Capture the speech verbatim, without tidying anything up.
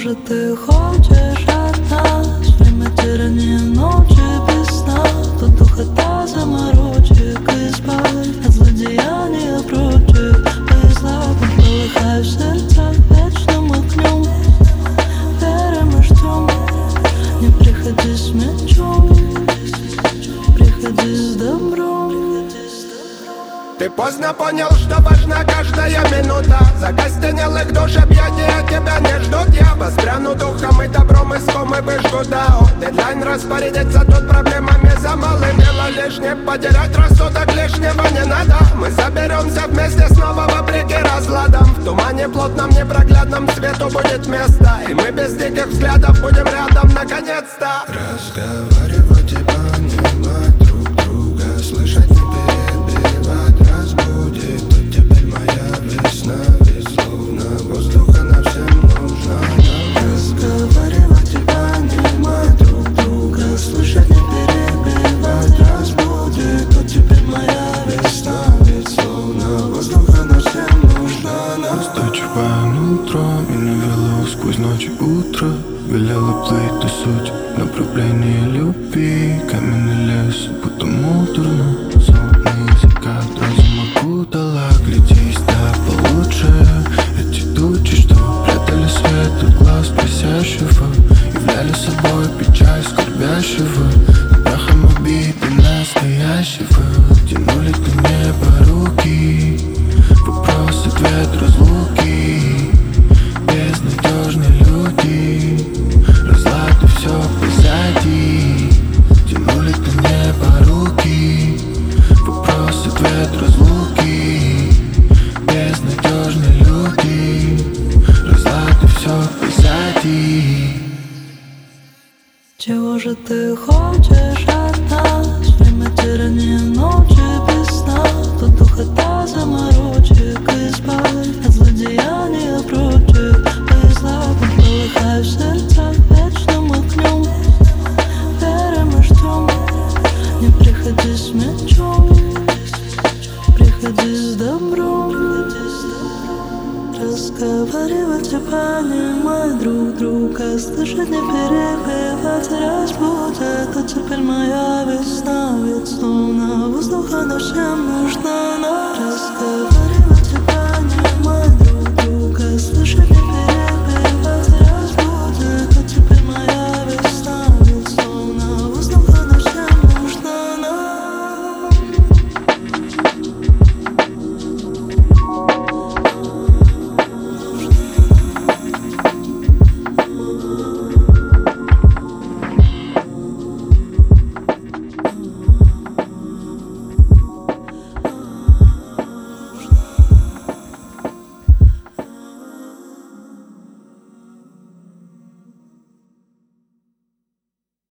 же ты хочешь от нас? Время тирания ночи без сна. Тут духота заморочек. Избавь от злодеяния прочих. Бесславно полыхай в сердцах вечным огнем. Верим и ждем. Не приходи с мечом, приходи с добром. Ты поздно понял, что важна каждая минута. Закостенелых душ объятия тебя не ждут. Я воспряну духом и добром иском и выжгу дао. Дедлайн распорядиться тут проблемами за малым. Дело лишнее, потерять рассудок лишнего не надо. Мы соберемся вместе снова вопреки разладам. В тумане плотном непроглядном свету будет место. И мы без диких взглядов будем рядом наконец-то. Разговаривать и понимать друг друга, слышать не перебивать. Разбудит, тут теперь моя весна. Ведь словно воздуха нам всем нужна. Разговаривать и понимать друг друга, слышать не перебивать. Разбудит, тут теперь моя весна. Ведь словно воздуха нам всем нужна. Просто черпаем утро, меня вело сквозь ночь и утро. Велела плыть до суть, направление любви. Каменный лес, будто муторно. Золотный закат, разум окутала. Глядись, да получше. Эти тучи, что прятали свет от глаз просящего, являли собой печаль скорбящего. Прахом обиды настоящего тянули к небу руки. Вопрос, ответ, разлуки. Безнадежные люди, разлад и все позади. Тянули к небу руки. Вопрос, ответ, разлуки. Безнадежные люди, разлад и все позади. Чего же ты хочешь от нас? Время тирания ночи без сна. Тут духота заморочек. Избавь от злодеяния прочих. Бесславно полыхай в сердцах вечным огнем. Верим и ждем. Не приходи с мечом, приходи с добром. Разговаривать и понимать друг друга, слышать не перебивать. Разбудит, тут теперь моя весна. Ведь словно воздуха нам всем нужна.